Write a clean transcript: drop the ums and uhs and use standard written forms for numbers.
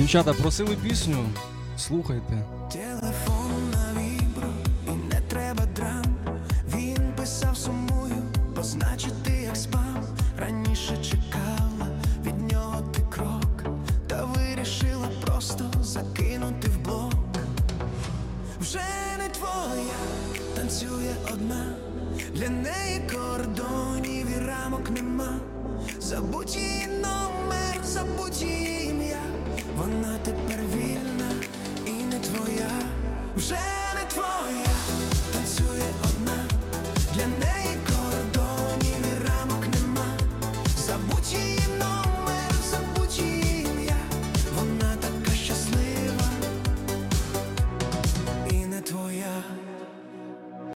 Дівчата просили пісню, слухайте. Телефон на вібро, і не треба драм. Він писав сумую, позначить ти як спам. Раніше чекала від нього ти крок, та вирішила просто закинути в блок. Вже не твоя, танцює одна, для неї кордонів і рамок нема. Забудь її